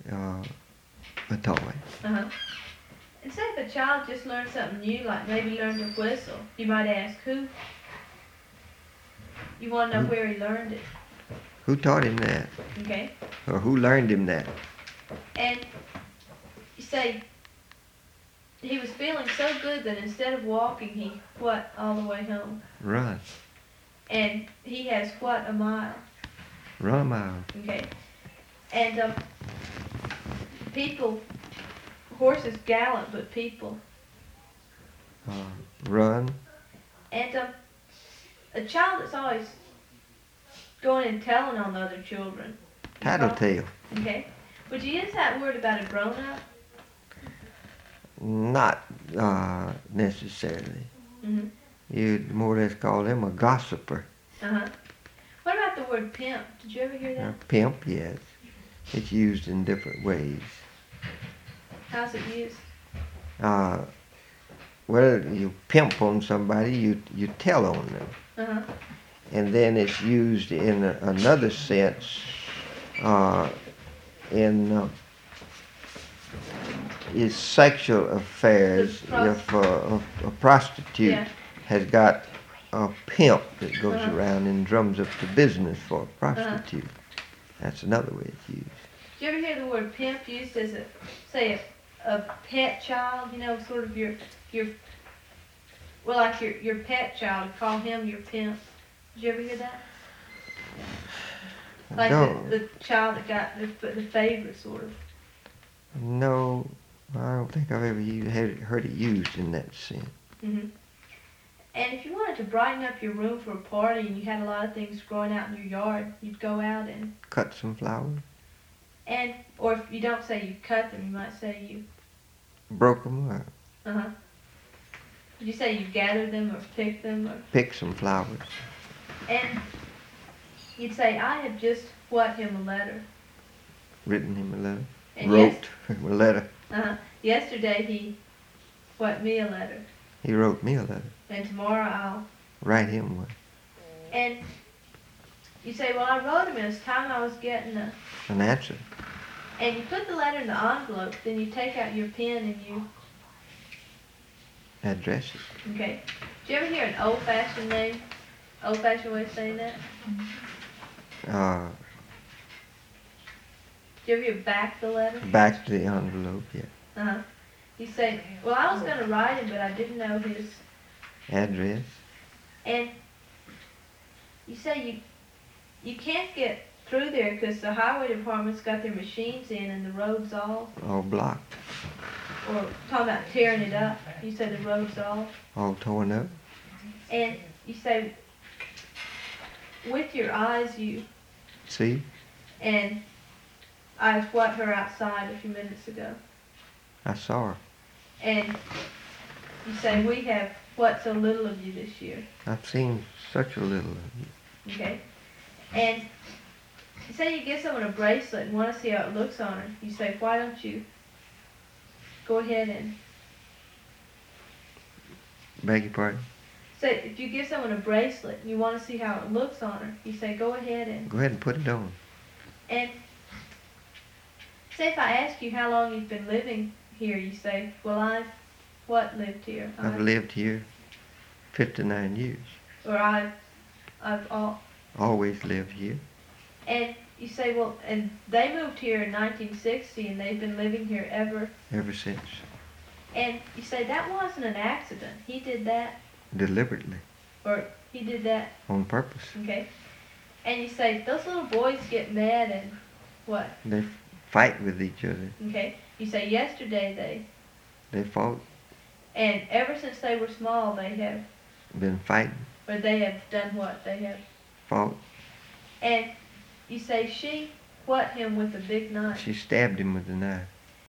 a toy. Uh-huh. And say if a child just learned something new, like maybe learned to whistle, you might ask who. You want to know where he learned it. Who taught him that? Okay. Or who learned him that? And you say he was feeling so good that instead of walking, he what all the way home. Run. And he has what, a mile. Run a mile. Okay. And people, horses gallop, but people. Run. And a child that's always going and telling on other children. Tattletale. Okay. Would you use that word about a grown-up? Not necessarily. Mm-hmm. You'd more or less call him a gossiper. Uh-huh. What about the word pimp? Did you ever hear that? Pimp, yes. It's used in different ways. How's it used? Well, you pimp on somebody, you tell on them. Uh-huh. And then it's used in another sense in is sexual affairs. If a prostitute has got a pimp that goes around and drums up the business for a prostitute. That's another way it's used. Did you ever hear the word pimp used as a pet child? You know, sort of your like your pet child. Call him your pimp. Did you ever hear that? Like the child that got the favorite, sort of. No, I don't think I've ever heard it used in that sense. Mm-hmm. And if you wanted to brighten up your room for a party and you had a lot of things growing out in your yard, you'd go out and cut some flowers. Or if you don't say you cut them, you might say you broke them up. Uh-huh. Did you say you gathered them or picked them? Or pick some flowers. And you'd say, I have just him a letter. Written him a letter. And wrote him a letter. Yesterday he me a letter. He wrote me a letter. And tomorrow I'll write him one. And you say, well, I wrote him. It's time I was getting an answer. And you put the letter in the envelope. Then you take out your pen and you address it. Okay. Did you ever hear an old-fashioned name? Old-fashioned way of saying that? Did you ever hear back the letter? Back the envelope, yeah. Uh-huh. You say, well, I was going to write him, but I didn't know his address. And you say you can't get through there because the highway department's got their machines in and the road's all blocked. Or talking about tearing it up. You say the road's all torn up. And you say, with your eyes you see. And I swept her outside a few minutes ago. I saw her. And you say, we have so little of you this year. I've seen such a little of you. Okay. And you say you give someone a bracelet and want to see how it looks on her. You say, why don't you go ahead and... Beg your pardon? Say, if you give someone a bracelet and you want to see how it looks on her, you say, go ahead and... Go ahead and put it on. And say if I ask you how long you've been living here, you say, well, I've lived here? I've lived here 59 years. Or I've always lived here. And you say, well, and they moved here in 1960 and they've been living here ever since. And you say, that wasn't an accident. He did that deliberately. Or he did that on purpose. Okay. And you say, those little boys get mad and what? They fight with each other. Okay. You say, yesterday they fought. And ever since they were small, they have been fighting. Or they have done what? They have fought. And you say, she him with a big knife. She stabbed him with a knife.